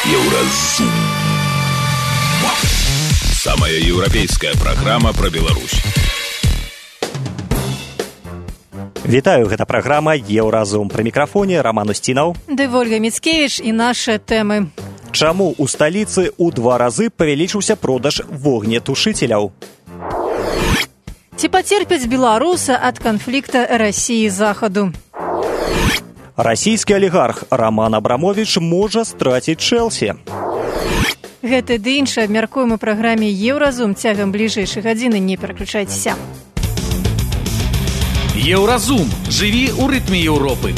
Еўразум. Самая еўрапейская праграма пра Беларусь. Вітаю, гэта праграма «Еўразум». Пры мікрафоне Роман Устінаў. Ды Вольга Міцкевіч і нашы тэмы. Чаму ў сталіцы ў 2 разы павялічыўся продаж вогнетушыцеляў? Ці пацерпяць беларусы ад канфлікта Расіі захаду? Расійскі алігарх Роман Абрамовіч можа страціць Чэлсі. Гэты ды іншы абмяркуем у праграме «Еўразум». Цягам бліжэйшай гадзіны не пераключайцеся. Еўразум. Жыві ў рытме Еўропы.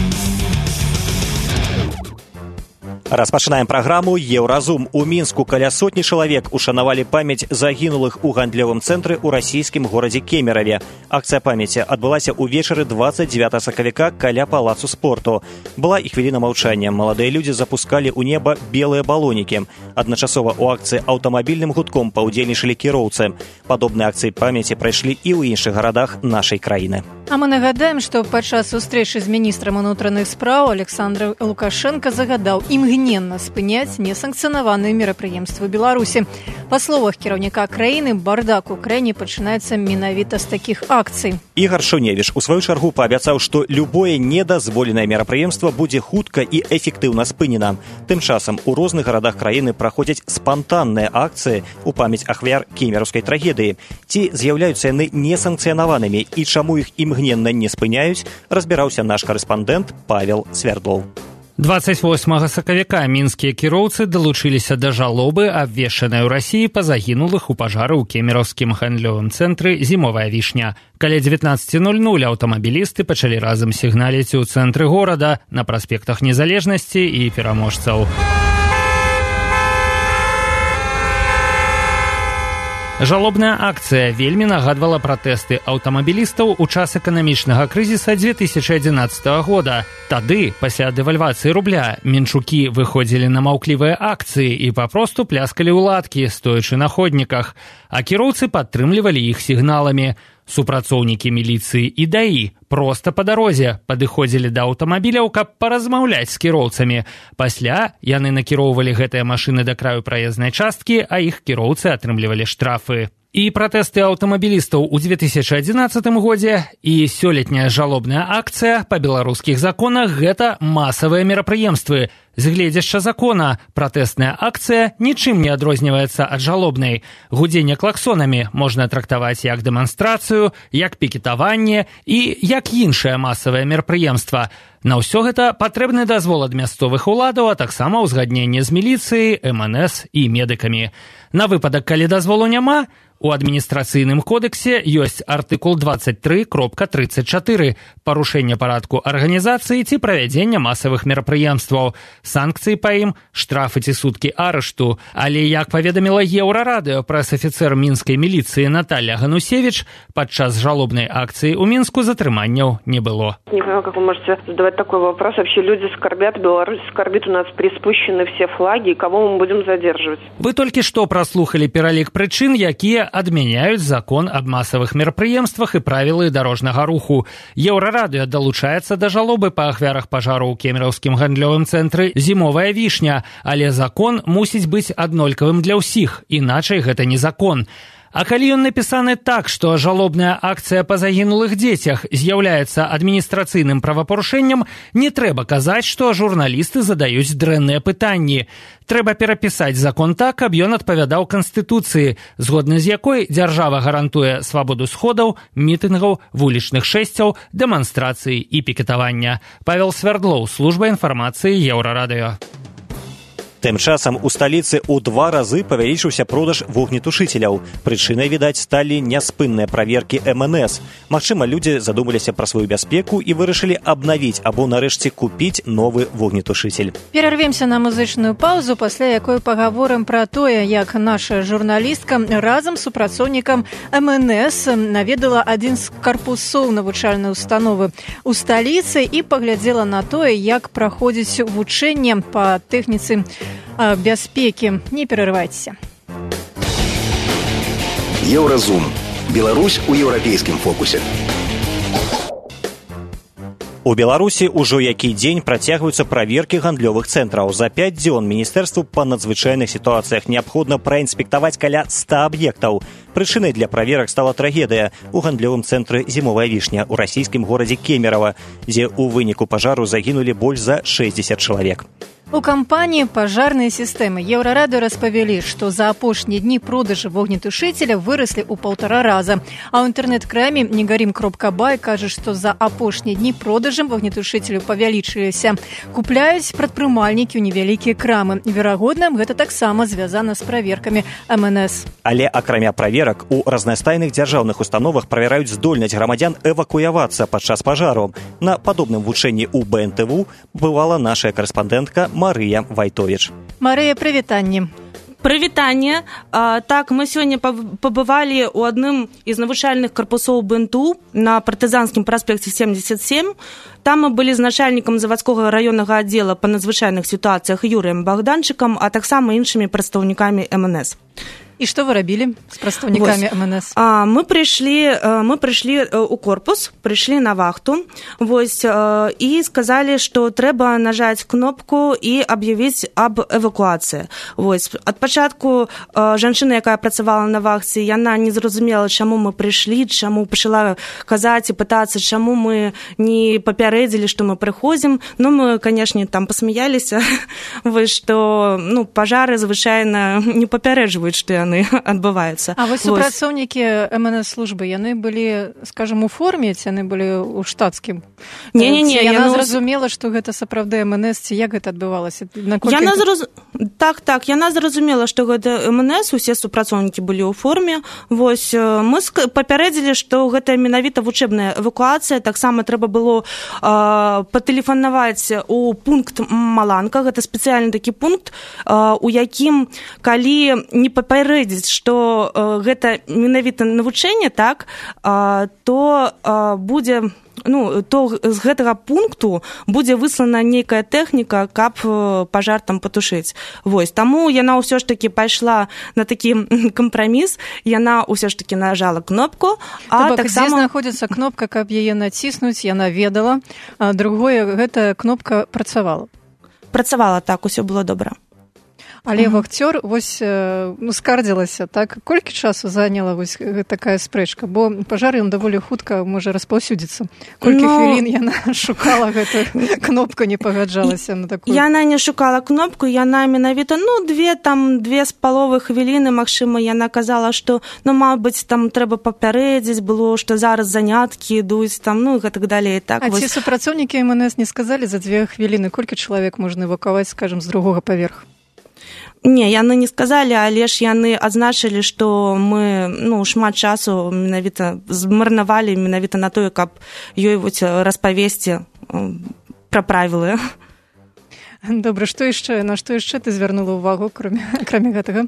Распачынаем праграму «Еўразум». У Мінску каля сотні чалавек ушанавалі памяць загінулых у гандлёвым цэнтры ў расійскім горадзе Кемераве. Акцыя памяці адбылася ўвечары 29 сакавіка каля палацу спорту. Была і хвіліна маўчання. Маладыя людзі запускалі ў неба белыя балонікі. Адначасова ў акцыі аўтамабільным гудком паўдзельнічалі кіроўцы. Падобныя акцыі памяці прайшлі і ў іншых гарадах нашай краіны. А мы нагадаем, што падчас сустрэчы з міністрам унутраных спраў Александр Лукашенко загадаў імгненна спыняць несанкцыянаваныя мерапрыемствы Беларусі. Па словах кіраўніка краіны, бардак у краіне пачынаецца менавіта з такіх акцый. Ігар Шуневіч у сваю чаргу паабяцаў, што любое недазволенае мерапрыемства будзе хутка і эфектыўна спынена. Тым часам у розных гарадах краіны праходзяць спантанныя акцыі ў памяць ахвяр кемераўскай трагедыі. Ці з'яўляюцца яны несанкцыянаванымі і чаму іх імгненна не спыняюць, разбіраўся наш карэспандэнт Павел Свердлоў. 28 сакавіка мінскія кіроўцы далучыліся да жалобы, абвешчанай у Расіі па загінулых у пажары ў кемераўскім гандлёвым цэнтры «Зімовая вішня». Каля 19:00 аўтамабілісты пачалі разам сігналіць у цэнтры горада, на праспектах Незалежнасці і Пераможцаў. Жалобная акцыя вельмі нагадвала пратэсты аўтамабілістаў у час эканамічнага крызіса 2011 года. Тады, пасля дэвальвацыі рубля, менчукі выходзілі на маўклівыя акцыі і папросту пляскалі ў ладкі, стоячы на ходніках, а кіроўцы падтрымлівалі іх сігналамі. Супрацоўнікі міліцыі і ДАІ проста па дарозе падыходзілі да аўтамабіляў, каб паразмаўляць з кіроўцамі. Пасля яны накіроўвалі гэтыя машыны да краю праезнай часткі, а іх кіроўцы атрымлівалі штрафы. І пратэсты аўтамабілістаў у 2011 годзе і сёлетняя жалобная акцыя па беларускіх законах – гэта масавыя мерапрыемствы. З гледзяшча закона пратэсная акцыя нічым не адрозніваецца ад жалобнай. Гудзенне клаксонамі можна трактаваць як дэманстрацыю, як пікетаванне і як іншае масавае мерапрыемства. На ўсё гэта патрэбны дазвол ад мясцовых уладаў, а таксама ўзгадненне з міліцыяй, МНС і медыкамі. На выпадак, калі дазволу няма, у адміністрацыйным кодексе ёсць артыкул 23.34 «Парушэнне парадку арганізацыі ці правядзення масавых мерапрыемстваў». Санкцыі па ім – штрафы ці суткі арышту. Але, як паведаміла Еўрарадыё прэс-афіцэр мінскай міліцыі Наталья Ганусевич, падчас жалобнай акцыі ў Мінску затрыманняў не было. Не понимаю, как вы можете задавать такой вопрос. Вообще люди скорбят, Беларусь скорбит, у нас приспущены все флаги, кого мы будем задерживать? Вы толькі што праслухалі пералік прычын, якія адмяняюць закон аб масавых мерапрыемствах і правілы дарожнага руху. Еўрарадыё далучаецца да жалобы па ахвярах пажару ў кемераўскім гандлёвым цэнтры «Зімовая вішня», але закон мусіць быць аднолькавым для ўсіх, іначай гэта не закон. А калі ён напісаны так, што жалобная акцыя па загінулых дзецях з'яўляецца адміністрацыйным правапарушэннем, не трэба казаць, што журналісты задаюць дрэнныя пытанні. Трэба перапісаць закон так, каб ён адпавядаў Канстытуцыі, згодна з якой дзяржава гарантуе свабоду сходаў, мітынгаў, вулічных шэсцяў, дэманстрацый і пікетавання. Павел Свердлоў, служба інфармацыі Еўрарадыё. Тым часам у сталіцы ў 2 разы павялічыўся продаж вогнетушыцеляў. Прычынай, відаць, сталі няспынныя праверкі МНС. Магчыма, людзі задумаліся пра сваю бяспеку і вырашылі абнавіць або нарэшце купіць новы вогнетушыцель. Перарвемся на музычную паўзу, пасля якой пагаворым пра тое, як наша журналістка разам з супрацоўнікам МНС наведала адзін з карпусоў навучальнай установы ў сталіцы і паглядзела на тое, як праходзіць вучэнне па тэхніцы бяспекі. Не перарывайцеся. Еўразум. Беларусь у еўрапейскім фокусе. У Беларусі ўжо які дзень працягваюцца праверкі гандлёвых цэнтраў. За 5 дзён Міністэрству па надзвычайных сітуацыях неабходна праінспектаваць каля 100 аб'ектаў. Прычынай для праверак стала трагедыя ў гандлёвым цэнтры «Зімовая вішня» ў расійскім горадзе Кемерово, дзе ў выніку пажару загінулі больш за 60 чалавек. У кампаніі «Пажарныя сістэмы» Еўрараду распавялі, што за апошнія дні продажы вогнетушыцеля выраслі ў 1,5 раза. А ў інтэрнэт-краме негарім.бай кажа, што за апошнія дні продажы вогнетушыцелю павялічыліся. Купляюць прадпрымальнікі ў невялікія крамы. Верагодна, гэта таксама звязана з праверкамі МНС. Але акрамя праверак, у разнастайных дзяржаўных установах правяраюць здольнасць грамадзян эвакуявацца падчас пажару. На падобным вучэнні ў БНТВ бывала наша карэспандэнтка Марыя Вайтовіч. Марыя, прывітанне. Прывітанне. Так, мы сёння пабывалі ў адным з навучальных карпусоў БНТУ на партызанскім праспекце 77. Там мы былі з начальнікам завадскога раённага аддзела па надзвычайных сітуацыях Юрыем Богданчыкам, а таксама іншымі прадстаўнікамі МНС. І што вы рабілі з прадстаўнікамі МНС? Мы прыйшлі ў корпус, прыйшлі на вахту, і сказалі, што трэба нажаць кнопку і аб'явіць аб эвакуацыі. Ад пачатку жанчына, якая працавала на вахце, яна не зразумела, чаму мы прыйшлі, чаму пачала казаць і пытацца, чаму мы не папярэдзілі, што мы прыходзім. Ну, мы, канешне, там пасмяяліся, што пажары звычайна не папярэджваюць, што яны адбываюцца. А вось супрацоўнікі МНС-службы, яны былі, скажам, у форме, ці яны былі ў штатскім? Не-не-не. Яна зразумела, што гэта сапраўды МНС, ці як гэта адбывалася? Так, яна зразумела, што гэта МНС, усе супрацоўнікі былі ў форме. Мы папярэдзілі, што гэта менавіта вучэбная эвакуацыя. Таксама трэба было патэлефанаваць у пункт Маланка. Гэта спецыяльны такі пункт, у якім, калі не папярэдзіць, што гэта менавіта навучэнне, так, то будзе, то з гэтага пункту будзе выслана нейкая тэхніка, каб пажар там патушыць. Таму яна ўсё ж такі пайшла на такі кампраміс, яна ўсё ж такі нажала кнопку, а таксама... Дзе знаходзіцца кнопка, каб яе націснуць, яна ведала, а другое, гэтая кнопка працавала? Працавала, так, усё было добра. Але вахцёр скардзілася, так? Колькі часу заняла такая спрэчка? Бо пажар ён даволі хутка можа распаўсюдзіцца. Колькі хвілін яна шукала гэту кнопку, не пагаджалася на такую? Яна не шукала кнопку, яна менавіта, 2,5 хвіліны, магчыма, яна казала, што, мабыць, там трэба папярэдзіць было, што зараз заняткі ідуць, там, і гэтак далей. Так, а ці супрацоўнікі МНС не сказалі за 2 хвіліны, колькі чалавек можна эвакуаваць, скажам, з другога паверху? Не, яны не сказалі, але ж яны адзначылі, што мы шмат часу менавіта змарнавалі менавіта на тое, каб ёй распавесці пра правілы. Добра, на што яшчэ ты звярнула ўвагу, акрамя гэтага?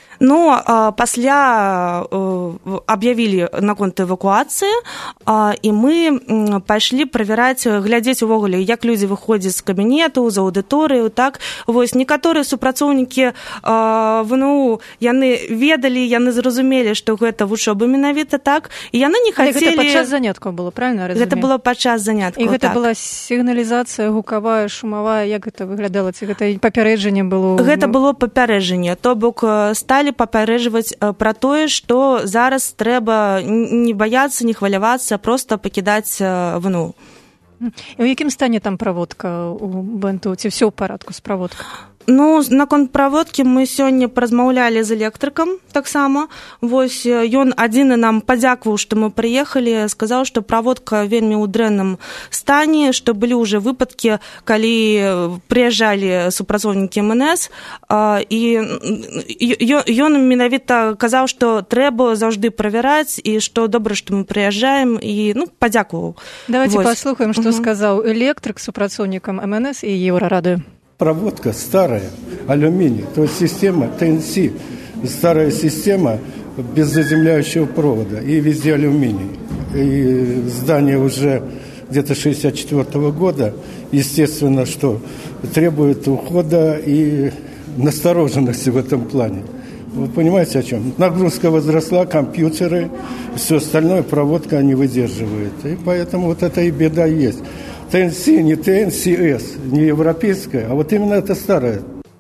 Пасля аб'явілі наконт эвакуацыі, і мы пайшлі правяраць, глядзець увогуле, як людзі выходзяць з кабінету, з аўдыторыю, так. Некаторыя супрацоўнікі ВНУ, яны ведалі, яны зразумелі, што гэта вучоба менавіта, так, і яны не хацелі... Гэта падчас заняткаў было, правильно разумею? Гэта было падчас заняткаў, так. І гэта была сігналізацыя гукавая, шумавая, як гэта выглядала? Ці гэта папярэджанне было? Гэта было папярэджанне, то бок сталі папярэджваць пра тое, што зараз трэба не баяцца, не хвалявацца, проста пакідаць ВНУ. І ў якім стане там праводка у БНТУ? Ці ўсё ў парадку з праводкай? Наконт праводкі мы сёння паразмаўлялі з электрыкам таксама. Ён адзіны нам падзякваў, што мы прыехалі, сказаў, што праводка вельмі ў дрэнным стане, што былі ўжо выпадкі, калі прыязджалі супрацоўнікі МНС, і ён менавіта казаў, што трэба заўжды правяраць, і што добра, што мы прыязджаем, і падзякваў. Давайте паслухаем, што сказаў электрык супрацоўнікам МНС и Еврорады. Проводка старая, алюминий, то есть система ТНС, старая система без заземляющего провода, и везде алюминий. И здание уже где-то 1964 года, естественно, что требует ухода и настороженности в этом плане. Вы понимаете, о чем? Нагрузка возросла, компьютеры, все остальное проводка не выдерживает. И поэтому вот эта и беда есть. ТНС не ТНСС, не европейская, а вот именно это старая.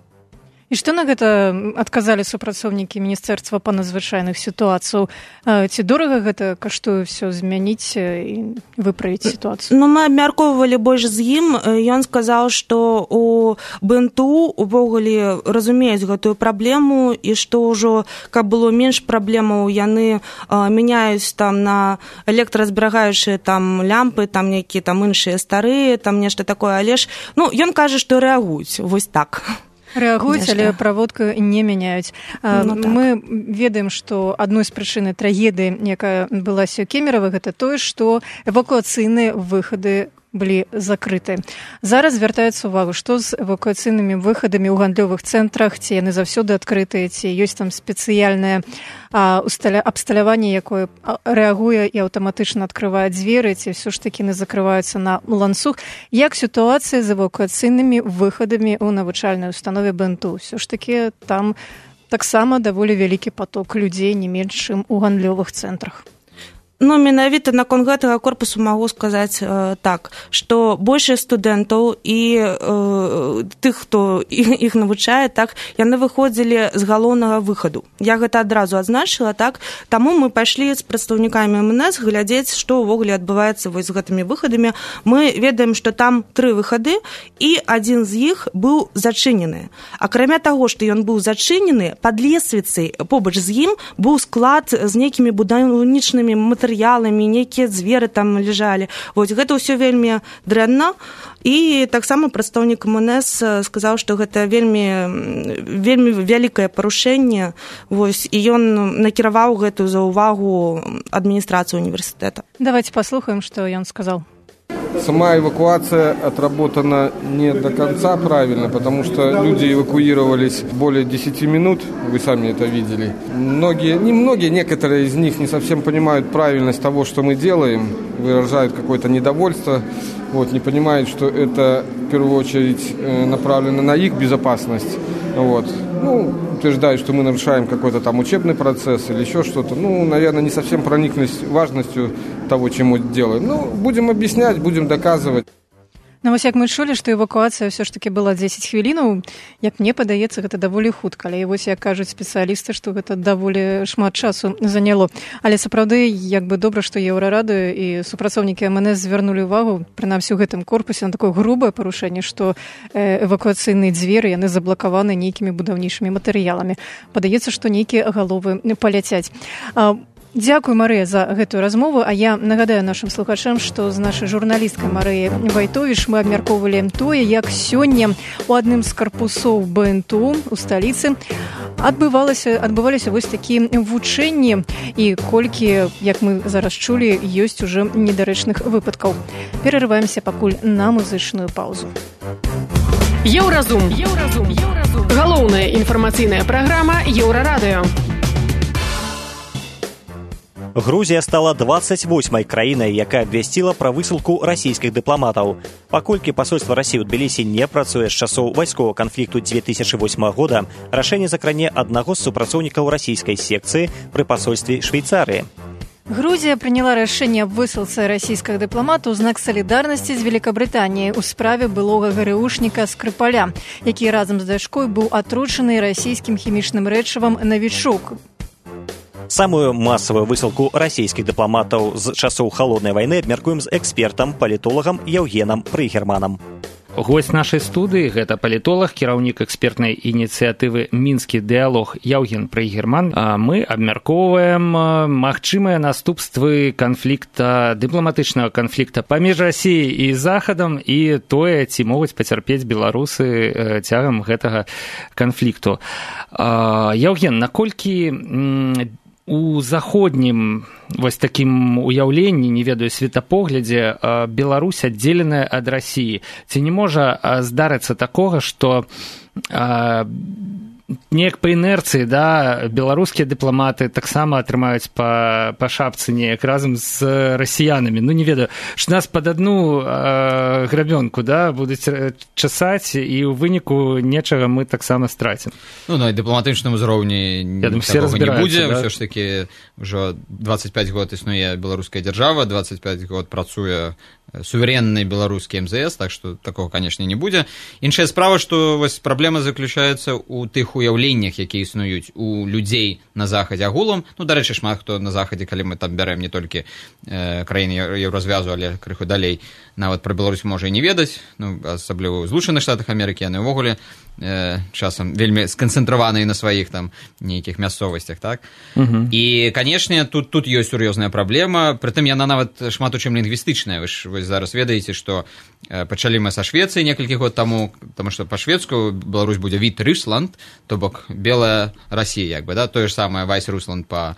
І што на гэта адказалі супрацоўнікі Міністэрства па надзвычайных сітуацыяў? Ці дорага гэта каштуе ўсё змяніць і выправіць сітуацыю? Ну, мы абмяркоўвалі больш з ім. Ён сказаў, што у БНТУ увогуле разумеюць гэтую праблему і што ўжо, каб было менш праблемаў, яны мяняюць там на электразберагаючыя там лямпы, там нейкія там іншыя старыя, там нешта такое, але ж, ну, ён кажа, што рэагуюць, вось так. Рэагуюць, але праводку не мяняюць. Мы ведаем, што адной з прычыны трагедыі, якая адбылася ў Кемерово, гэта тое, што эвакуацыйныя выхады былі закрыты. Зараз звяртаецца увагу, што з эвакуацыйнымі выхадамі ў гандлёвых цэнтрах, ці яны заўсёды адкрытыя, ці ёсць там спецыяльнае абсталяванне, якое рэагуе і аўтаматычна адкрывае дзверы, ці ўсё ж такі не закрываюцца на ланцуг. Як сітуацыя з эвакуацыйнымі выхадамі ў навучальнай установе БНТУ? Ўсё ж такі там таксама даволі вялікі поток людзей, не менш, чым у гандлёвых цэнтрах. Ну, менавіта наконт гэтага корпусу магу сказаць так, што большасць студэнтаў і тых, хто іх навучае, так, яны выходзілі з галоўнага выхаду. Я гэта адразу адзначыла, так, таму мы пайшлі з прадстаўнікамі МНС глядзець, што ўвогуле адбываецца вось з гэтымі выхадамі. Мы ведаем, што там 3 выхады, і адзін з іх быў зачынены. Акрамя таго, што ён быў зачынены, пад лесвіцай побач з ім быў склад з нейкімі будаўнічнымі матэрыяламі, нейкія дзверы там ляжалі. Вось гэта ўсё вельмі дрэнна. І таксама прадстаўнік МНС сказаў, што гэта вельмі вялікае парушэнне. Вось, і ён накіраваў гэтую за ўвагу адміністрацыі універсітэта. Давайте послухаем, што ён сказал. Сама эвакуация отработана не до конца правильно, потому что люди эвакуировались более 10 минут, вы сами это видели. Некоторые из них не совсем понимают правильность того, что мы делаем, выражают какое-то недовольство, не понимают, что это в первую очередь направлено на их безопасность. Утверждают, что мы нарушаем какой-то там учебный процесс или еще что-то. Наверное, не совсем прониклись важностью того, чем мы делаем. Будем объяснять, будем доказывать. Вось як мы чулі, што эвакуацыя ўсё ж такі была 10 хвілінаў, як мне падаецца, гэта даволі хутка. Але вось як кажуць спецыялісты, што гэта даволі шмат часу заняло. Але сапраўды, добра, што Еўрарадыё і супрацоўнікі МНС звярнулі ўвагу, прынамсі ў гэтым корпусе, на такое грубае парушэнне, што эвакуацыйныя дзверы, яны заблакаваны нейкімі будаўнічымі матэрыяламі. Падаецца, што нейкія галовы паляцяць. Дзякуй, Марыя, за гэтую размову, а я нагадаю нашым слухачам, што з нашай журналісткай Марыяй Вайтовіч мы абмяркоўвалі тое, як сёння у адным з карпусоў БНТУ у сталіцы адбываліся вось такія вучэнні, і колькі, як мы зараз чулі, ёсць ужо недарэчных выпадкаў. Перарываемся пакуль на музычную паўзу. Еўразум. Галоўная інфармацыйная праграма Еўрарадыё. Грузія стала 28-й краінай, якая абвясціла пра высылку расійскіх дыпламатаў. Паколькі пасольства Расіі ў Тбілісі не працуе з часоў вайсковага канфлікту 2008 года, рашэнне закране аднаго з супрацоўнікаў расійскай секцыі пры пасольстве Швейцарыі. Грузія прыняла рашэнне аб высылцы расійскага дыпламата ў знак салідарнасці з Великабрытаніяй у справе былога ГРУшніка Скрыпаля, які разам з дачкой быў атручаны расійскім хімічным рэчывам «Навічок». Самую масавую высылку расійскіх дыпламатаў з часоў халоднай вайны абмяркуем з экспертам, палітолагам Яўгенам Прыгерманам. Госць нашай студыі – гэта палітолаг, кіраўнік экспертнай ініцыятывы «Мінскі дыялог» Яўген Прыгерман. Мы абмяркоўваем магчымыя наступствы дыпламатычнага канфлікта паміж Расіяй і Захадам і тое, ці могуць пацярпець беларусы цягам гэтага канфлікту. Яўген, наколькі у заходнім вось такім уяўленні, не ведаю, светапоглядзе, Беларусь аддзеленая ад Расіі. Ці не можа здарыцца такога, што неяк па інерцыі, да, беларускія дыпламаты таксама атрымаюць па шапцы неяк разам з расіянамі. Ну, не ведаю, што нас пад адну грабёнку, да, будуць часаць, і ў выніку нечага мы таксама страцім. Ну, на дыпламатычным узроўні такога не будзе. Да? Ўсё ж такі ўжо 25 год існуе беларуская дзяржава, 25 год працуе суверенны беларускі МЗС, так што такого, канешне, не будзе. Іншая справа, што вось праблема заключаецца ў тых уяўленнях, якія існуюць у людзей на захадзе агулам. Ну, дарэчы, шмат хто на захадзе, калі мы там бярэм не толькі краіны Еўразвязу, але крыху далей, нават пра Беларусь можа і не ведаць, ну, асабліва ў Злучаных Штатах Амерыкі, яны ўвогуле часам вельмі сканцэнтраваныя на сваіх там нейкіх мясцовасцях, так? І, канешне, тут ёсць сур'ёзная праблема, прытым яна нават шмат у чым лінгвістычная. Вы ж зараз ведаеце, што пачалі мы са Швецыі некалькі год таму, таму што па-шведску Беларусь будзе Віт-Рюсланд, то бок белая Расія, як бы, да, тое ж самае Вайс-Русланд па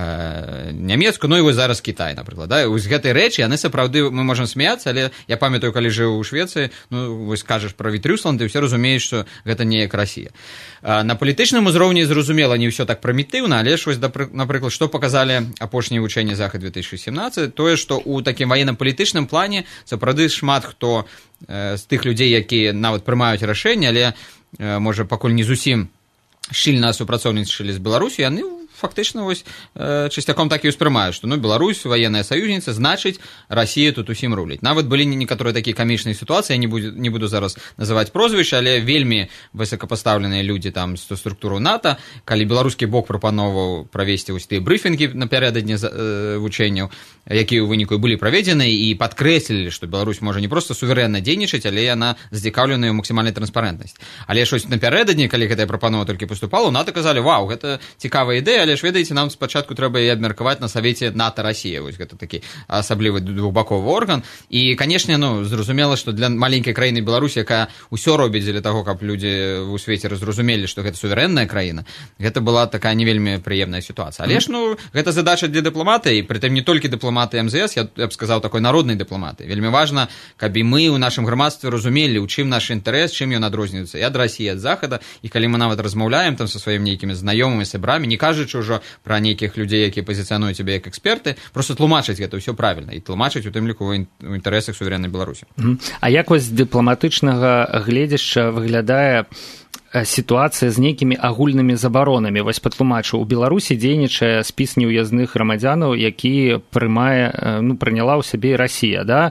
нямецку, ну і вось зараз Кітай, напрыклад, да, вось гэтай рэчы, яны сапраўды, мы можам смяяцца, але я памятаю, калі жыў у Швецыі, ну, вось кажаш пра Віт-Рюсланд, і ўсе разумеюць, што гэта не як Расія. На палітычным узроўні, зразумела, не ўсё так прымітыўна, але ж вось, напрыклад, што паказалі апошнія вучэнні Захад-2017, тое, што ў такім ваенна-палітычным плане сапраўды шмат хто з тых людзей, якія нават прымаюць рашэнне, але, можа, пакуль не зусім шчыльна супрацоўнічалі з Беларусю, яны фактычна вось часцяком так і ўспрымаюць, што ну Беларусь ваенная саюзніца, значыць Расія тут усім руліць. Нават былі некаторыя такія камічныя сітуацыі, я не буду зараз называць прозвішча, але вельмі высокапастаўленыя людзі там з структуру НАТО, калі беларускі бок прапановаў правесці вось тыя брыфінгі напярэдадні вучэнняў, якія ў выніку былі праведзены, і падкрэслілі, што Беларусь можа не проста суверэнна дзейнічаць, але яна зацікаўленая ў максімальнай транспарэнтнасці. Але щось напярэдадні, калі гэтая прапанова толькі паступала, у НАТО казалі: "Вау, гэта цікавая ідэя, але ж ведаеце, нам спачатку трэба і абмеркаваць на савеце НАТО-Расія". Вось гэта такі асаблівы двухбаковы орган. І, канешне, ну, зразумела, што для маленькай краіны Беларусь, якая ўсё робіць дзеля таго, каб людзі ў свеце разразумелі, што гэта суверэнная краіна, гэта была такая не вельмі прыемная сітуацыя. Але ж, ну, гэта задача для дыпламатыі, прытым не толькі дыпламаты МЗС, я б сказаў, такой народнай дыпламаты. Вельмі важна, каб і мы ў нашым грамадстве разумелі, у чым наш інтарэс, чым ён адрозніваецца і ад Расіі, ад Захада, і калі мы нават размаўляем там са сваімі нейкімі знаёмымі, сябрамі, не кажучы ўжо пра нейкіх людзей, якія пазіцыянуюць сябе як эксперты, просто тлумачыць гэта ўсё правільна і тлумачыць у тым ліку ў інтарэсах суверэннай Беларусі. А як вось з дыпламатычнага гледзяшча выглядае сітуацыя з нейкімі агульнымі забаронамі? Вось патлумачу, у Беларусі дзейнічае спіс неўязных грамадзянаў, які прыняла ў сябе Расія, да?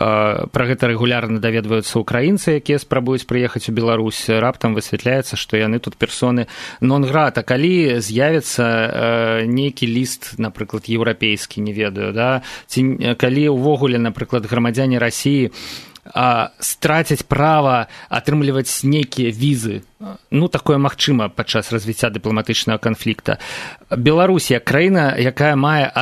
Пра гэта рэгулярна даведваюцца ўкраінцы, якія спрабуюць прыехаць у Беларусь. Раптам высвятляецца, што яны тут персоны нон-грата. Калі з'явіцца нейкі ліст, напрыклад, еўрапейскі, не ведаю, да? Ці калі ўвогуле, напрыклад, грамадзяне Расіі страціць права атрымліваць нейкія візы. Ну, такое магчыма падчас развіцця дыпламатычнага канфлікта. Беларусь, як краіна, якая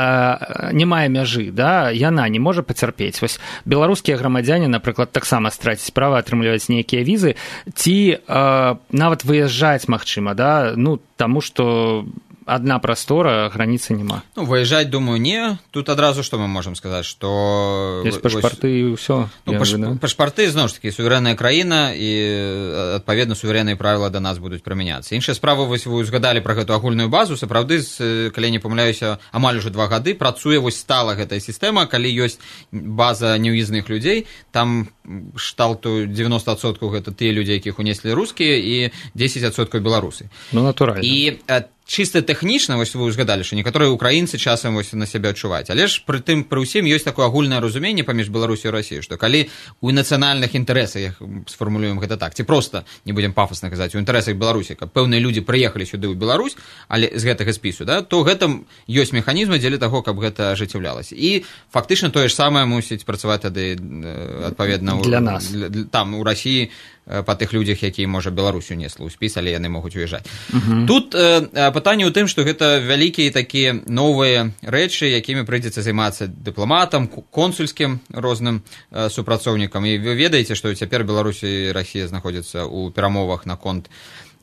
не мае мяжы, да, яна не можа пацярпець. Вось беларускія грамадзяне, напрыклад, таксама страціць права атрымліваць нейкія візы, ці нават выязджаць магчыма, да, ну, таму што адна прастора, граніцы няма. Ну, выязджаць, думаю, не. Тут адразу што мы можам сказаць, што... Ёсць пашпарты і ўсё. Ну, пашпарты, зноў ж такі, суверэнная краіна, і, адпаведна, суверэнныя правілы да нас будуць прымяняцца. Іншая справа, вось вы узгадалі пра гэту агульную базу, сапраўды, калі не памыляюся, амаль ужо 2 гады працуе вось стала гэтая сістэма, калі ёсць база неўязных людзей, там шталту 90% гэта тыя людзі, якіх унеслі рускія, і 10% беларусы. Ну, натуральна. І чыста тэхнічна, вось вы ўзгадалі, што некаторыя украінцы часам вось на сябе адчуваюць, але ж пры ўсім ёсць такое агульнае разуменне паміж Беларусю і Расіяй, што калі у нацыянальных інтарэсах, сфармулюем гэта так, ці проста, не будзем пафасна казаць, у інтарэсах Беларусі, каб пэўныя людзі прыехалі сюды ў Беларусь, але з гэтага спісу, да, то гэта ёсць механізмы дзеля таго, каб гэта ажыццяўлялася. І фактычна тое ж самае мусіць працаваць тады адпаведна для нас. Там у Расіі па тых людзях, якія, можа, Беларусь унесла ў спіс, але яны могуць уязджаць. Тут пытанне ў тым, што гэта вялікія такія новыя рэчы, якімі прыйдзецца займацца дыпламатам, консульскім розным супрацоўнікам. І вы ведаеце, што цяпер Беларусь і Расія знаходзяцца ў перамовах наконт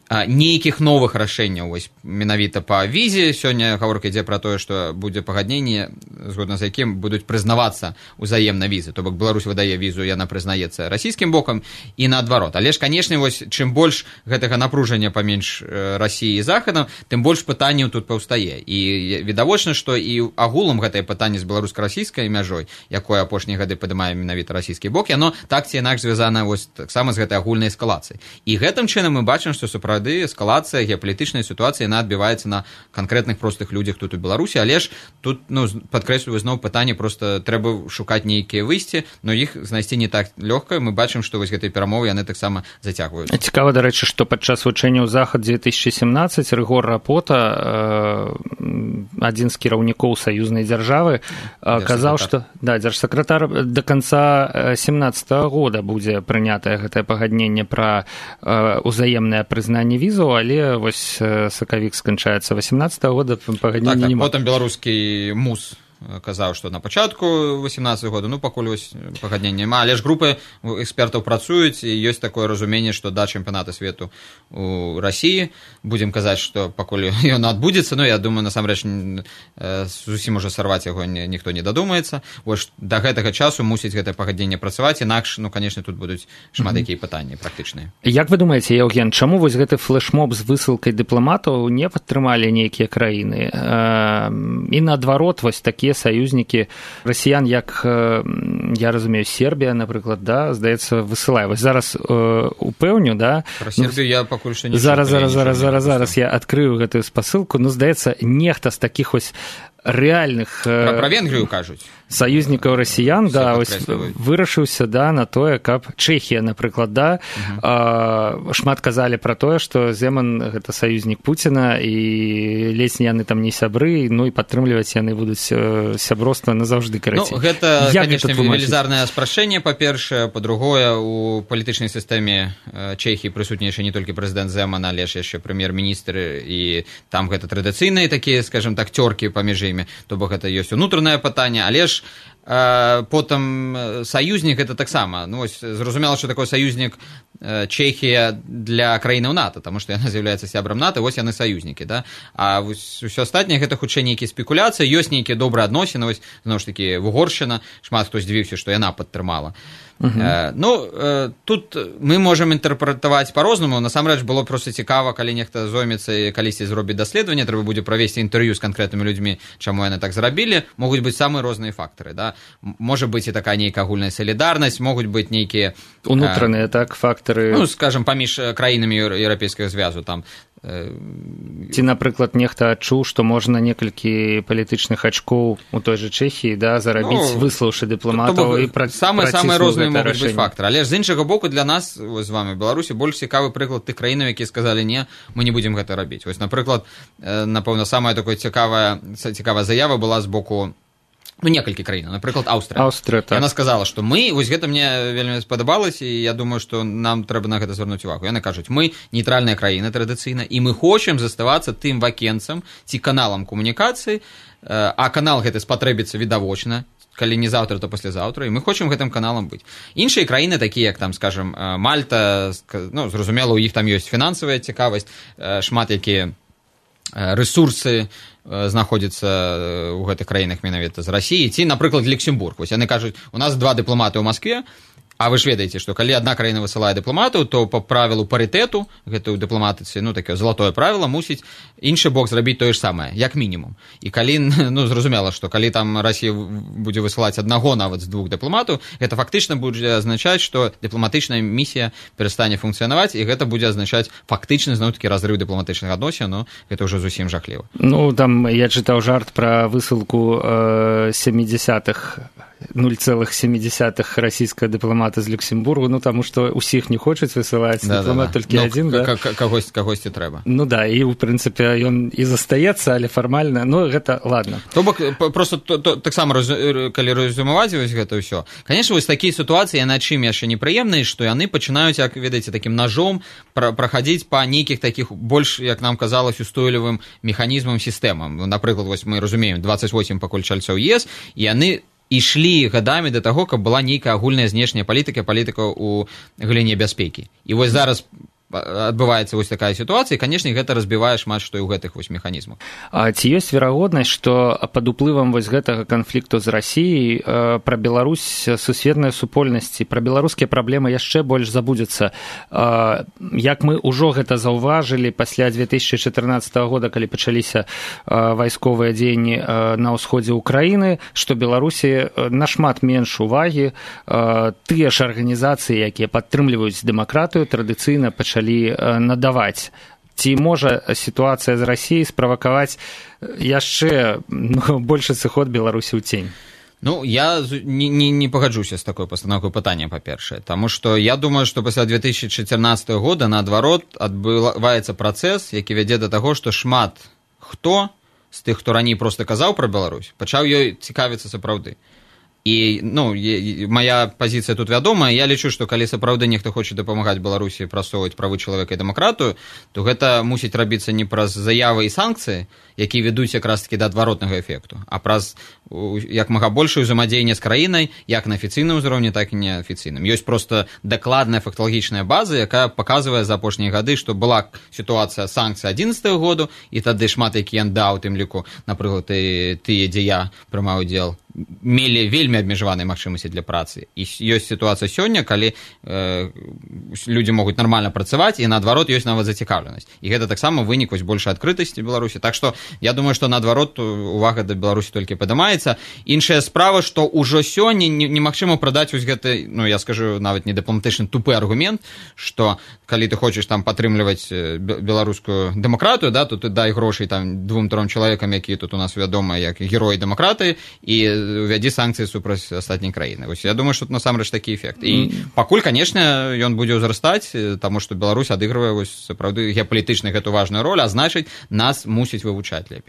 нейкіх новых рашэнняў вось менавіта па візе. Сёння гаворка ідзе пра тое, што будзе пагадненне, згодна з якім будуць прызнавацца ўзаемна візы. То бок Беларусь выдае візу, яна прызнаецца расійскім бокам і наадварот. Але ж, канешне, вось чым больш гэтага напружання паміж Расіяй і Захадам, тым больш пытанняў тут паўстае. І відавочна, што і агулам гэтае пытанне з беларуска-расійскай мяжой, якое апошнія гады падымае менавіта расійскі бок, яно так ці інакш звязана вось таксама з гэтай агульнай эскалацыяй. І гэтым чынам мы бачым, што эскалацыя геапалітычнай сітуацыі, яна адбіваецца на канкрэтных простых людзях тут у Беларусі, але ж тут, падкрэсліваю зноў пытанне, проста трэба шукаць нейкія выйсці, но іх знайсці не так лёгка. Мы бачым, што вось гэтыя перамовы яны таксама зацягваюцца. Цікава, дарэчы, што падчас вучэнняў Захад 2017 Рыгор Рапота, адзін з кіраўнікоў саюзнай дзяржавы, казаў, што дзяржсакратар да канца 2017 года будзе прынятае гэтае пагадненне пра ўзаемнае прызнанне візу, але вось сакавік сканчаецца 18 года, пагаднення няма. Потым беларускі МУС казаў, што на пачатку 18 года, пакуль вось пагаднення няма, але ж групы экспертаў працуюць, і ёсць такое разуменне, што да чэмпіянату свету у Расіі, будзем казаць, што пакуль ён адбудзецца, я думаю, насамрэч зусім ужо сарваць яго ніхто не дадумаецца. Вось да гэтага часу мусіць гэтае пагадненне працаваць, інакш, канешне, тут будуць шмат якія пытанні практычныя. Як вы думаеце, Яўген, чаму вось гэты флешмоб з высылкай дыпламатаў не падтрымалі нейкія краіны? І наадварот, вось такія саюзнікі расіян, як, я разумею, Сербія, напрыклад, здаецца, высылае. Вось зараз упэўню, Пра Сербію я пакуль што не Зараз я адкрыю гэтую спасылку. Здаецца, нехта з такіх вось рэальных... Пра Венгрыю кажуць. Саюзнікаў расіян, вырашыўся на тое, каб Чэхія, напрыклад, шмат казалі пра тое, што Земан гэта саюзнік Пуціна, і ледзь яны там не сябры, і падтрымліваць яны будуць сяброўства назаўжды, карацей. Гэта, канешне, велізарнае спрашчэнне, па-першае, па-другое, у палітычнай сістэме Чэхіі прысутнічае не толькі прэзідэнт Земан, але ж яшчэ прэм'ер-міністр, і там гэта традыцыйныя такія, скажем так, цёркі паміж імі, то бок гэта ёсць унутранае пытанне, але ж потым саюзнік гэта таксама. Зразумела, што такой саюзнік Чэхія для краінаў НАТО, таму што яна з'яўляецца сябрам НАТО, вось яны саюзнікі, а ўсё астатняе гэта хутчэй нейкія спекуляцыі, ёсць нейкія добрыя адносіны, вось зноў ж такі Угоршчына, шмат хто здзівіўся, што яна падтрымала. Тут мы можам інтэрпрэтаваць па-рознаму. Насамрэч было проста цікава, калі нехта зоймецца і калісьці зробіць даследаванне, трэба будзе правесці інтэрв'ю з канкрэтнымі людзьмі, чаму яны так зрабілі. Могуць быць самыя розныя фактары. Можа быць і такая нейкая агульная салідарнасць, могуць быць нейкія унутраныя фактары, скажам, паміж краінамі еўрапейскага звязу там. Ці, напрыклад, нехта адчуў, што можна некалькі палітычных ачкоў у той жа Чэхіі зарабіць, выслаўшы дыпламатаў і самыя розныя могуць быць фактары. Але з іншага боку, для нас з вами Беларусі больш цікавы прыклад тых краінаў, якія сказалі не, мы не будзем гэта рабіць. Вось, напрыклад, напэўна, самая такая цікавая заява была з боку некалькі краін, напрыклад, Аўстрыя. Яна сказала, што мы, вось гэта мне вельмі спадабалася, і я думаю, што нам трэба на гэта звярнуць увагу. Яны кажуць, мы нейтральная краіна традыцыйна, і мы хочам заставацца тым вакенцам ці каналам камунікацыі, а канал гэты спатрэбіцца відавочна, калі не заўтра, то паслязаўтра, і мы хочам гэтым каналам быць. Іншыя краіны, такія як там, скажам, Мальта, зразумела, у іх там ёсць фінансавая цікавасць, шмат якія рэсурсы знаходзяцца ў гэтых краінах менавіта з Расіі, ці, напрыклад, Люксембург. Вось яны кажуць, у нас 2 дыпламаты ў Маскве, а вы ж ведаеце, што калі адна краіна высылае дыпламатаў, то па правілу парытэту, гэта ў дыпламатыцы, такое залатое правіла, мусіць іншы бок зрабіць тое ж самае, як мінімум. І калі, зразумела, што калі там Расія будзе высылаць аднаго нават з 2 дыпламатаў, гэта фактычна будзе азначаць, што дыпламатычная місія перастане функцыянаваць, і гэта будзе азначаць фактычна, зноў-такі, разрыў дыпламатычных адносін, гэта ўжо зусім жахліва. Там я чытаў жарт пра высылку 70-х 0,7 расійскага дыпламата з Люксембургу, таму што ўсіх не хочуць высылаць, дыпламат толькі адзін. Кагосьці трэба. І, ў прынцыпе, ён і застаецца, але фармальна, гэта ладно. То бок, проста таксама, калі рэзюмаваць вось гэта ўсё, канешне, вось такія сітуацыі, яны чым яшчэ непрыемныя, што яны пачынаюць, як ведаеце, такім нажом праходзіць па нейкіх такіх больш, як нам казалось, устойлівым механізмам, сістэмам. Напрыклад, вось мы разумеем, 28 пакуль чальцоў ЕС, і яны ішлі гадамі да таго, каб была нейкая агульная знешняя палітыка ў галіне бяспекі. І вось зараз адбываецца вось такая сітуацыя, і, канешне, гэта разбівае шмат што і ў гэтых вось механізмах. А ці ёсць верагоднасць, што пад уплывам вось гэтага канфлікту з Расіяй пра Беларусь сусветная супольнасць і пра беларускія праблемы яшчэ больш забудзецца? Як мы ўжо гэта заўважылі пасля 2014 года, калі пачаліся вайсковыя дзеянні на ўсходзе Украіны, што Беларусі нашмат менш увагі, тыя ж арганізацыі, якія падтрымліваюць дэмакратыю, традыцыйна пачалі надаваць. Ці можа сітуацыя з Расіяй справакаваць яшчэ большы сыход Беларусі ў цень? Я не пагаджуся з такой пастаноўкай пытання, па-першае, таму што я думаю, што пасля 2014 года, наадварот, адбываецца працэс, які вядзе да таго, што шмат хто з тых, хто раней проста казаў пра Беларусь, пачаў ёй цікавіцца сапраўды. І, моя пазіцыя тут вядомая, я лічу, што калі сапраўды нехта хоча дапамагаць Беларусі прасоўваць правы чалавека і дэмакратыю, то гэта мусіць рабіцца не праз заявы і санкцыі, якія вядуць якраз-такі да адваротнага эфекту, а праз як мага большую ўзаемадзеянне з краінай, як на афіцыйным узроўні, так і неафіцыйным. Ёсць проста дакладная факталагічная база, якая паказвае за апошнія гады, што была сітуацыя санкцый 11 году, і тады шмат які НДА, у тым ліку, напрыклад, тыя, дзе я прымаў удзел, мелі вельмі абмежаваныя магчымасці для працы. І ёсць сітуацыя сёння, калі людзі могуць нармальна працаваць, і наадварот ёсць нават зацікаўленасць. І гэта таксама вынік вось большай адкрытасці Беларусі. Так што я думаю, што наадварот увага да Беларусі толькі падымаецца. Іншая справа, што ўжо сёння немагчыма прадаць вось гэты, я скажу, нават не дыпламатычны тупы аргумент, што калі ты хочаш там падтрымліваць беларускую дэмакратыю, то ты дай грошай там 2-3 чалавекам, якія тут у нас вядомыя як героі дэмакратыі, і увядзі санкцыі супраць астатняй краіны. Вось я думаю, што насамрэч такі эфект. І пакуль, канешне, ён будзе ўзрастаць, таму што Беларусь адыгрывае вось сапраўды геапалітычна гэту важную ролю, а значыць, нас мусіць вывучаць лепей.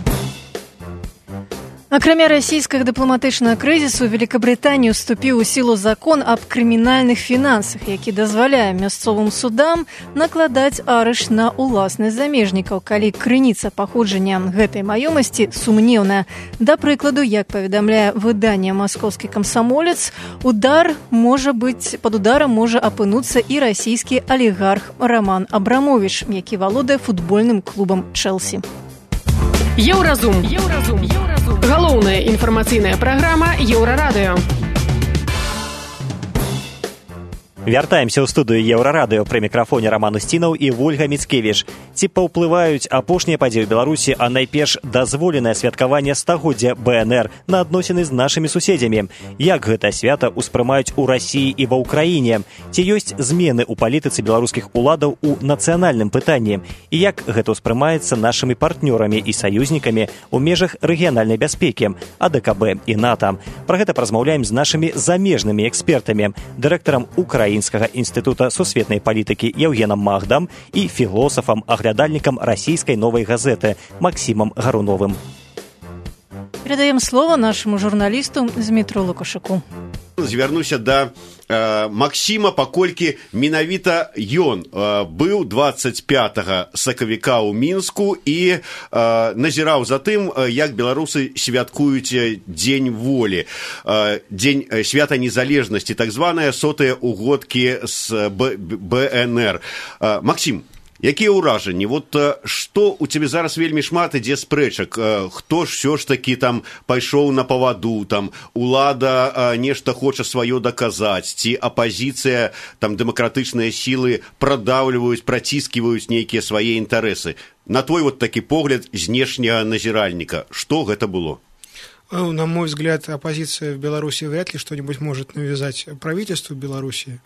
Акрамя расійскага дыпламатычнага крызісу, у Великабрытаніі уступіў у сілу закон аб крымінальных фінансах, які дазваляе мясцовым судам накладаць арышт на ўласнасць замежнікаў, калі крыніца паходжання гэтай маёмасці сумнеўная. Да прыкладу, як паведамляе выданне «Маскоўскі камсамолец», пад ударам можа апынуцца і расійскі алігарх Роман Абрамович, які валодае футбольным клубам «Чэлсі». Еўразум. Галоўная інфармацыйная праграма Еўрарадыё. Вяртаемся ў студыю Еўрарадыё. Пры мікрафоне Роман Устінаў і Вольга Міцкевіч. Ці паўплываюць апошнія падзеі ў Беларусі, а найперш дазволенае святкаванне стагоддзя БНР на адносіны з нашымі суседзямі? Як гэта свята ўспрымаюць у Расіі і ва ўкраіне? Ці ёсць змены ў палітыцы беларускіх уладаў у нацыянальным пытанні? І як гэта ўспрымаецца нашымі партнёрамі і саюзнікамі ў межах рэгіянальнай бяспекі, АДКБ і НАТО? Пра гэта паразмаўляем з нашымі замежнымі экспертамі, дырэктарам Украінскага інстытута сусветнай палітыкі Еўгенам Магдам і філосафам-аглядальнікам расійскай новай газеты Максімам Гаруновым. Перадаем слово нашаму журналісту Змітру Лукашуку. Звярнуся да Максіма, паколькі менавіта ён быў 25 сакавіка ў Мінску і назіраў за тым, як беларусы святкуюць Дзень волі, Дзень свята незалежнасці, так званыя сотыя угодкі з БНР. Максім, якія ўражанні? Што у цябе зараз вельмі шмат ідзе спрэчак? Хто ж ўсё ж такі там пайшоў на паваду, там улада нешта хоча сваё даказаць, ці апазіцыя, там дэмакратычныя сілы прадаўліваюць, працісківаюць нейкія свае інтарэсы? На твой такі погляд знешняга назіральніка, што гэта было? На мой взгляд, оппозиция в Беларуси вряд ли что-нибудь может навязать правительству Беларуси.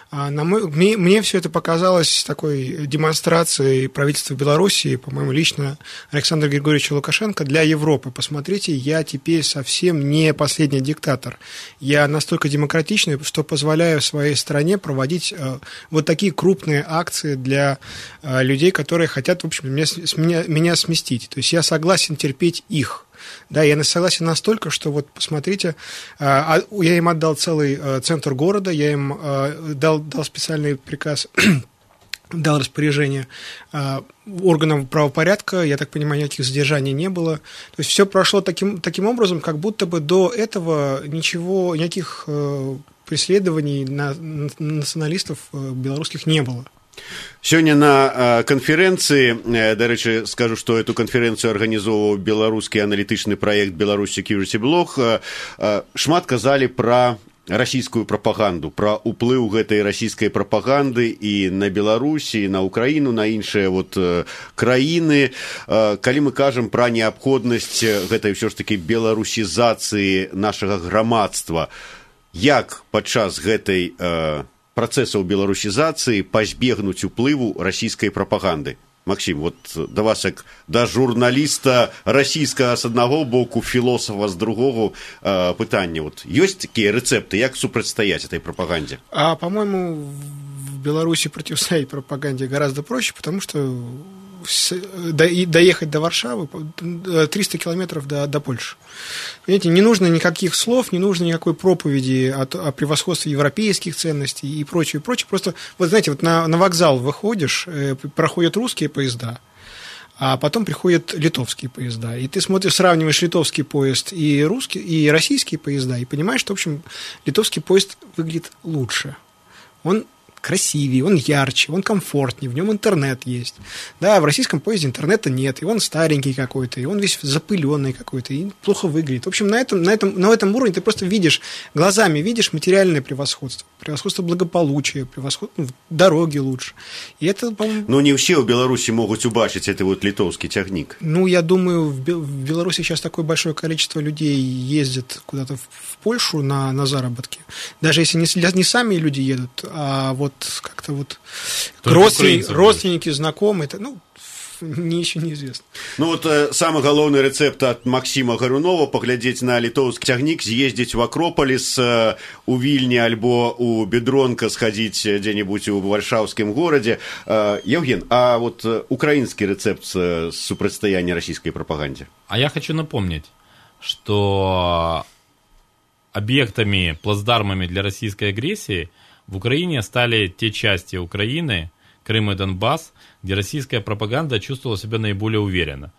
Мне все это показалось такой демонстрацией правительства Беларуси, по-моему, лично Александра Григорьевича Лукашенко для Европы. Посмотрите, я теперь совсем не последний диктатор. Я настолько демократичный, что позволяю своей стране проводить вот такие крупные акции для людей, которые хотят, в общем, меня сместить. То есть я согласен терпеть их. Да, я согласен настолько, что вот посмотрите, я им отдал целый центр города, я им дал специальный приказ, дал распоряжение органам правопорядка, я так понимаю, никаких задержаний не было. То есть все прошло таким образом, как будто бы до этого никаких преследований националистов белорусских не было. Сегодня на конференции, дарэчы, скажу, что эту конференцию организовывал белорусский аналитичный проект «Беларусь Security Blog», шмат казали про расійскую прапаганду, про уплыў гэтай расійскай прапаганды і на Беларусі, і на Украіну, на іншыя краіны. Калі мы кажам пра неабходнасць гэтай ўсё ж такі беларусізацыі нашага грамадства, як падчас гэтай працэсаў беларусізацыі пазбегнуць уплыву расійскай прапаганды? Максим, да вас, як да журналіста расійскага з аднаго боку, філосафа з другого, пытанне. Ёсць такія рэцэпты, як супрацьстаяць этой прапаганде? По-моему, в Беларуси противостоять пропаганде гораздо проще, потому что доехать до Варшавы 300 километров до Польши. Понимаете, не нужно никаких слов, не нужно никакой проповеди о превосходстве европейских ценностей и прочее, прочее. Просто, знаете, на вокзал выходишь, проходят русские поезда, а потом приходят литовские поезда. И ты смотришь, сравниваешь литовский поезд и русский, и российские поезда, и понимаешь, что, в общем, литовский поезд выглядит лучше. Он красивее, он ярче, он комфортнее, в нем интернет есть. Да, в российском поезде интернета нет, и он старенький какой-то, и он весь запыленный какой-то, и плохо выглядит. В общем, на этом уровне ты просто видишь, глазами видишь материальное превосходство, превосходство благополучия, превосходство дороги лучше. И это, по-моему... Но не все в Беларуси могут убачить это литовский тягник. Я думаю, в Беларуси сейчас такое большое количество людей ездит куда-то в Польшу на заработки. Даже если не сами люди едут, а как-то родственники, знакомые, мне еще неизвестно. Самый главный рецепт от Максима Гарунова — поглядеть на литовский тягник, съездить в Акрополис, у Вильни альбо у Бедронка сходить где-нибудь в Варшавском городе. Евген, а украинский рецепт супрацьстояния российской пропаганде? А я хочу напомнить, что объектами, плацдармами для российской агрессии в Украине стали те части Украины, Крым и Донбасс, где российская пропаганда чувствовала себя наиболее уверенно,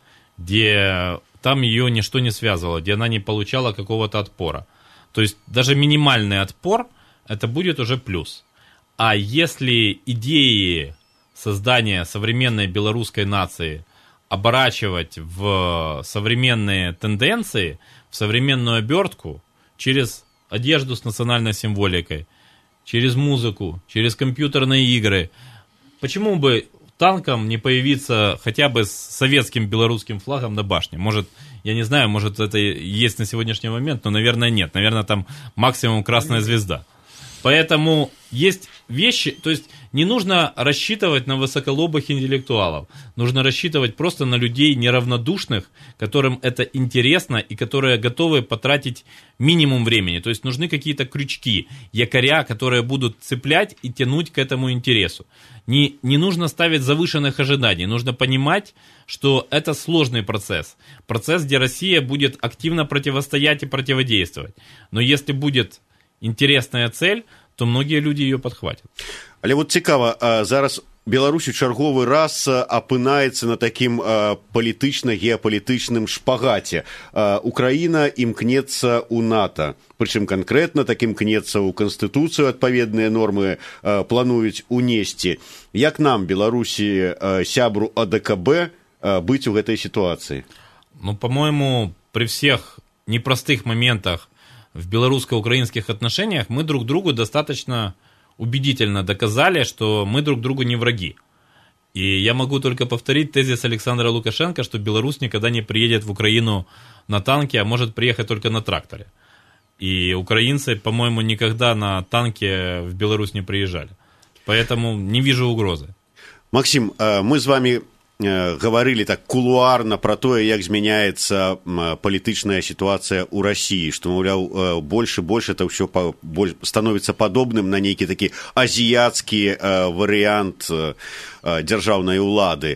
где там ее ничто не связывало, где она не получала какого-то отпора. То есть даже минимальный отпор – это будет уже плюс. А если идеи создания современной белорусской нации оборачивать в современные тенденции, в современную обертку через одежду с национальной символикой, через музыку, через компьютерные игры. Почему бы танкам не появиться хотя бы с советским белорусским флагом на башне? Может, я не знаю, может это есть на сегодняшний момент, но, наверное, нет. Наверное, там максимум красная звезда. Поэтому есть вещи, то есть не нужно рассчитывать на высоколобых интеллектуалов, нужно рассчитывать просто на людей неравнодушных, которым это интересно и которые готовы потратить минимум времени. То есть нужны какие-то крючки, якоря, которые будут цеплять и тянуть к этому интересу. Не нужно ставить завышенных ожиданий, нужно понимать, что это сложный процесс, где Россия будет активно противостоять и противодействовать. Но если будет интересная цель, то многие люди ее подхватят. Але цікава, зараз Беларусь у чарговы раз апынаецца на такім палітычна-геапалітычным шпагаце. Украіна імкнецца ў НАТО, прычым канкрэтна так імкнецца ў Канстытуцыю, адпаведныя нормы плануюць унесці. Як нам, Беларусі, сябру АДКБ, быць у гэтай сітуацыі? По-моему, при всех непростых моментах в белорусско-украинских отношениях мы друг другу достаточно убедительно доказали, что мы друг другу не враги. И я могу только повторить тезис Александра Лукашенко, что Беларусь никогда не приедет в Украину на танке, а может приехать только на тракторе. И украинцы, по-моему, никогда на танке в Беларусь не приезжали. Поэтому не вижу угрозы. Максим, мы с вами говорили так кулуарна про тое, як змяняецца палітычная сітуацыя ў Расіі, што, маўляў, больш і больш это ўсё становіцца падобным на нейкі такі азіяцкі варыянт дзяржаўнай улады.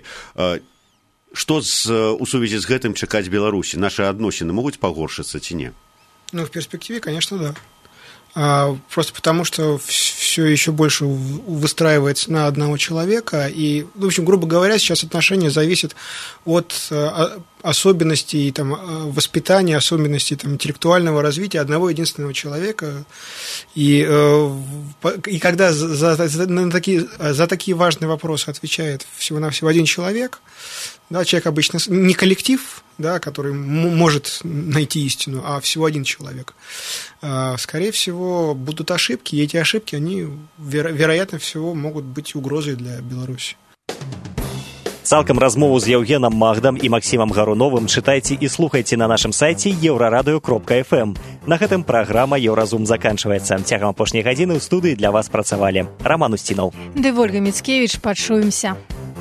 Што у сувязі з гэтым чакаць Беларусі? Нашы адносіны могуць пагоршыцца ці не? В перспективе, конечно, да. Просто потому что все еще больше выстраивается на одного человека. И, в общем, грубо говоря, сейчас отношения зависят от особенностей там, воспитания, особенностей там, интеллектуального развития одного единственного человека. И когда за такие важные вопросы отвечает всего-навсего один человек, да, человек обычно не коллектив, да, который может найти истину, а всего один человек. Скорее всего, будут ошибки, и эти ошибки, они, вероятно всего, могут быть угрозой для Беларуси. Цалкам размову з Яўгенам Магдам і Максімам Гаруновым чытайце і слухайце на нашым сайце еўрарадыё.фм. На гэтым праграма «Еўразум» заканчваецца. Цягам апошняй гадзіны ў студыі для вас працавалі Раман Устінаў. Ды Вольга Міцкевіч, пачуемся.